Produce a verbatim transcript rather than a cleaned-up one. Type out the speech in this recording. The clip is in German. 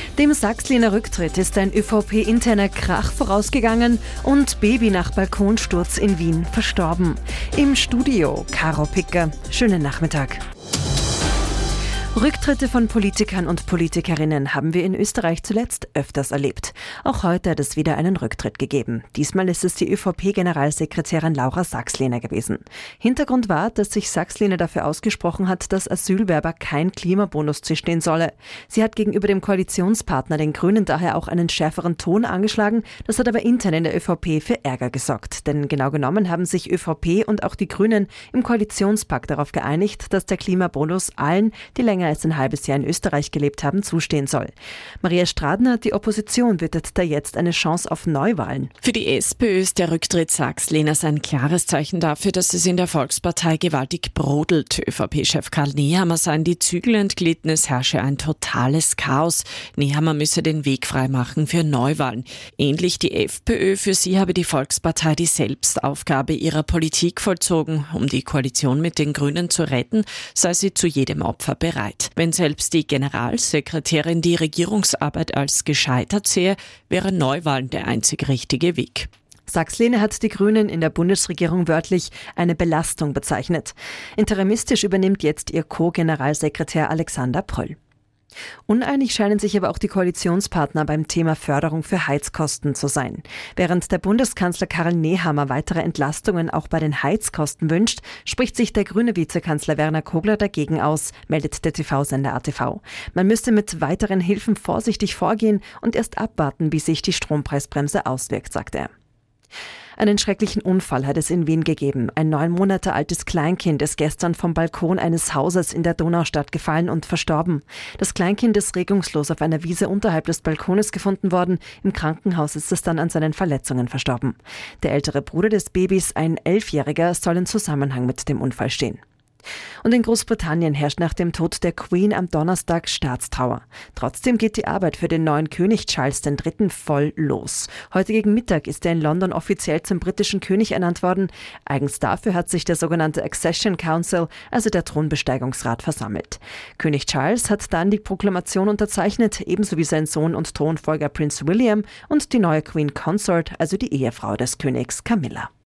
Dem Sachsliner Rücktritt ist ein ÖVP-interner Krach vorausgegangen und Baby nach Balkonsturz in Wien verstorben. Im Studio Caro Picker. Schönen Nachmittag. Rücktritte von Politikern und Politikerinnen haben wir in Österreich zuletzt öfters erlebt. Auch heute hat es wieder einen Rücktritt gegeben. Diesmal ist es die ÖVP-Generalsekretärin Laura Sachsliner gewesen. Hintergrund war, dass sich Sachsliner dafür ausgesprochen hat, dass Asylwerber kein Klimabonus zustehen solle. Sie hat gegenüber dem Koalitionspartner, den Grünen, daher auch einen schärferen Ton angeschlagen. Das hat aber intern in der ÖVP für Ärger gesorgt. Denn genau genommen haben sich ÖVP und auch die Grünen im Koalitionspakt darauf geeinigt, dass der Klimabonus allen, die länger als ein halbes Jahr in Österreich gelebt haben, zustehen soll. Maria Stradner, die Opposition, bittet da jetzt eine Chance auf Neuwahlen. Für die SPÖ ist der Rücktritt Sachsliners ein klares Zeichen dafür, dass es in der Volkspartei gewaltig brodelt. ÖVP-Chef Karl Nehammer sei in die Zügel entglitten, es herrsche ein totales Chaos. Nehammer müsse den Weg freimachen für Neuwahlen. Ähnlich die FPÖ, für sie habe die Volkspartei die Selbstaufgabe ihrer Politik vollzogen. Um die Koalition mit den Grünen zu retten, sei sie zu jedem Opfer bereit. Wenn selbst die Generalsekretärin die Regierungsarbeit als gescheitert sehe, wäre Neuwahlen der einzig richtige Weg. Sachsliner hat die Grünen in der Bundesregierung wörtlich eine Belastung bezeichnet. Interimistisch übernimmt jetzt ihr Co-Generalsekretär Alexander Pröll. Uneinig scheinen sich aber auch die Koalitionspartner beim Thema Förderung für Heizkosten zu sein. Während der Bundeskanzler Karl Nehammer weitere Entlastungen auch bei den Heizkosten wünscht, spricht sich der grüne Vizekanzler Werner Kogler dagegen aus, meldet der T V-Sender A T V. Man müsse mit weiteren Hilfen vorsichtig vorgehen und erst abwarten, wie sich die Strompreisbremse auswirkt, sagt er. Einen schrecklichen Unfall hat es in Wien gegeben. Ein neun Monate altes Kleinkind ist gestern vom Balkon eines Hauses in der Donaustadt gefallen und verstorben. Das Kleinkind ist regungslos auf einer Wiese unterhalb des Balkones gefunden worden. Im Krankenhaus ist es dann an seinen Verletzungen verstorben. Der ältere Bruder des Babys, ein Elfjähriger, soll in Zusammenhang mit dem Unfall stehen. Und in Großbritannien herrscht nach dem Tod der Queen am Donnerstag Staatstrauer. Trotzdem geht die Arbeit für den neuen König Charles der Dritte voll los. Heute gegen Mittag ist er in London offiziell zum britischen König ernannt worden. Eigens dafür hat sich der sogenannte Accession Council, also der Thronbesteigungsrat, versammelt. König Charles hat dann die Proklamation unterzeichnet, ebenso wie sein Sohn und Thronfolger Prinz William und die neue Queen Consort, also die Ehefrau des Königs Camilla.